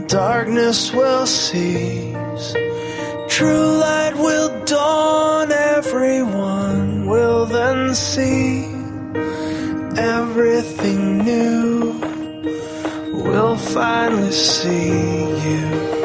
darkness will cease. True light will dawn, everyone will then see. Everything new will finally see you.